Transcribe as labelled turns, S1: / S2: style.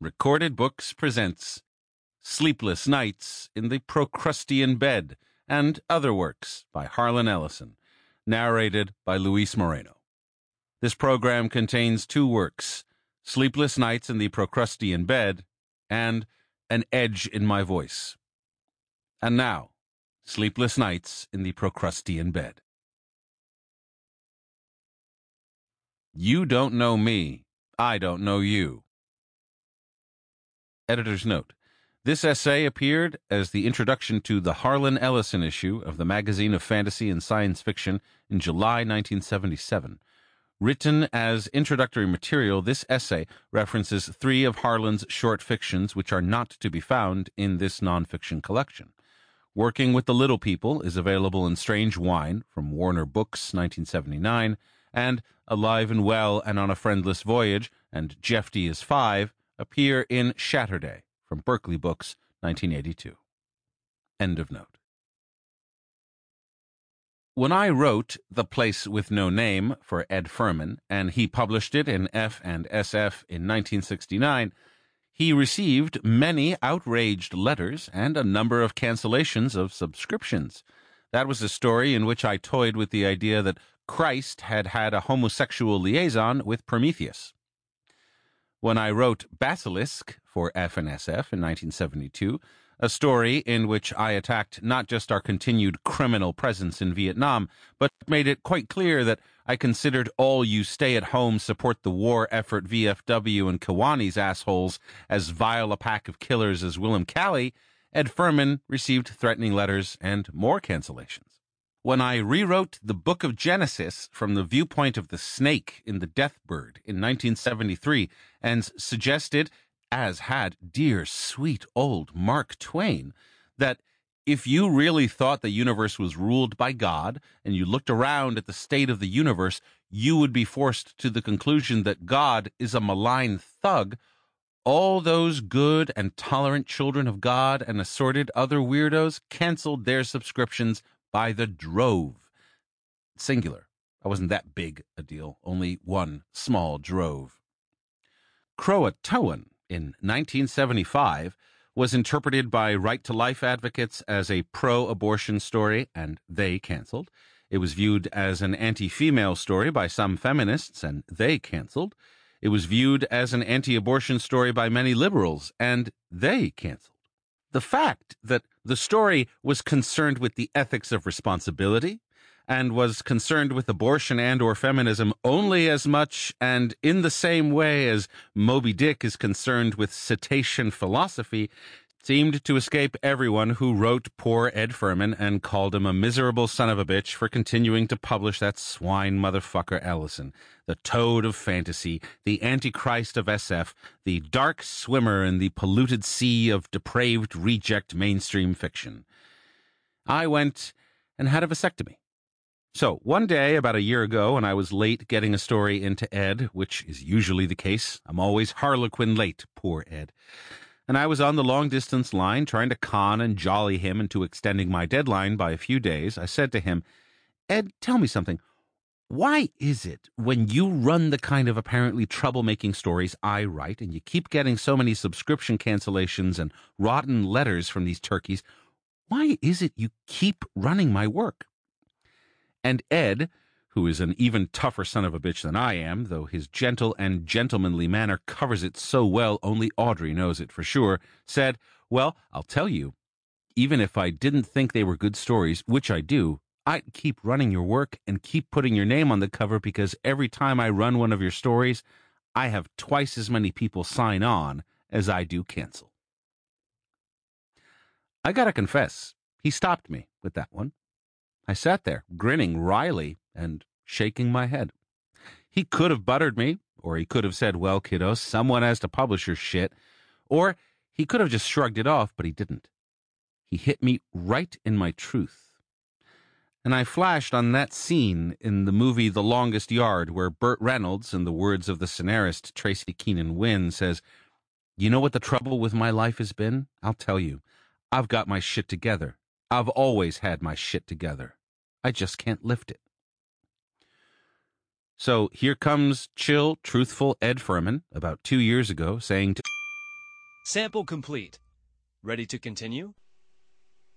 S1: Recorded Books presents Sleepless Nights in the Procrustean Bed and Other Works by Harlan Ellison, narrated by Luis Moreno. This program contains two works, Sleepless Nights in the Procrustean Bed and An Edge in My Voice. And now, Sleepless Nights in the Procrustean Bed. You don't know me. I don't know you. Editor's note. This essay appeared as the introduction to the Harlan Ellison issue of the Magazine of Fantasy and Science Fiction in July 1977. Written as introductory material, this essay references three of Harlan's short fictions which are not to be found in this nonfiction collection. Working with the Little People is available in Strange Wine from Warner Books, 1979, and Alive and Well and On a Friendless Voyage and Jeff D. is 5 appear in Shatterday from Berkeley Books, 1982. End of note. When I wrote The Place with No Name for Ed Furman, and he published it in F and SF in 1969, he received many outraged letters and a number of cancellations of subscriptions. That was a story in which I toyed with the idea that Christ had had a homosexual liaison with Prometheus. When I wrote Basilisk for F and SF in 1972, a story in which I attacked not just our continued criminal presence in Vietnam, but made it quite clear that I considered all you stay-at-home support the war effort VFW and Kiwani's assholes as vile a pack of killers as Willem Calley, Ed Furman received threatening letters and more cancellations. When I rewrote the Book of Genesis from the viewpoint of the snake in The Death Bird in 1973 and suggested, as had dear, sweet old Mark Twain, that if you really thought the universe was ruled by God and you looked around at the state of the universe, you would be forced to the conclusion that God is a malign thug, all those good and tolerant children of God and assorted other weirdos canceled their subscriptions by the drove. Singular. I wasn't that big a deal, only one small drove. Croatoan in 1975 was interpreted by Right to Life advocates as a pro-abortion story, and they canceled. It was viewed as an anti-female story by some feminists, and they canceled. It was viewed as an anti-abortion story by many liberals, and they canceled. The fact that the story was concerned with the ethics of responsibility and was concerned with abortion and or feminism only as much and in the same way as Moby Dick is concerned with cetacean philosophy seemed to escape everyone who wrote poor Ed Furman and called him a miserable son of a bitch for continuing to publish that swine motherfucker Ellison, the toad of fantasy, the antichrist of SF, the dark swimmer in the polluted sea of depraved reject mainstream fiction. I went and had a vasectomy. So, one day, about a year ago, when I was late getting a story into Ed, which is usually the case, I'm always Harlequin late, poor Ed, and I was on the long-distance line trying to con and jolly him into extending my deadline by a few days, I said to him, Ed, tell me something. Why is it when you run the kind of apparently troublemaking stories I write and you keep getting so many subscription cancellations and rotten letters from these turkeys, why is it you keep running my work? And Ed, who is an even tougher son of a bitch than I am, though his gentle and gentlemanly manner covers it so well only Audrey knows it for sure, said, well, I'll tell you, even if I didn't think they were good stories, which I do, I'd keep running your work and keep putting your name on the cover because every time I run one of your stories, I have twice as many people sign on as I do cancel. I gotta confess, he stopped me with that one. I sat there, grinning wryly and shaking my head. He could have buttered me, or he could have said, well, kiddo, someone has to publish your shit, or he could have just shrugged it off, but he didn't. He hit me right in my truth. And I flashed on that scene in the movie The Longest Yard, where Burt Reynolds, in the words of the scenarist Tracy Keenan Wynn, says, you know what the trouble with my life has been? I'll tell you. I've got my shit together. I've always had my shit together. I just can't lift it. So here comes chill, truthful Ed Furman about 2 years ago saying to
S2: Sample complete. Ready to continue?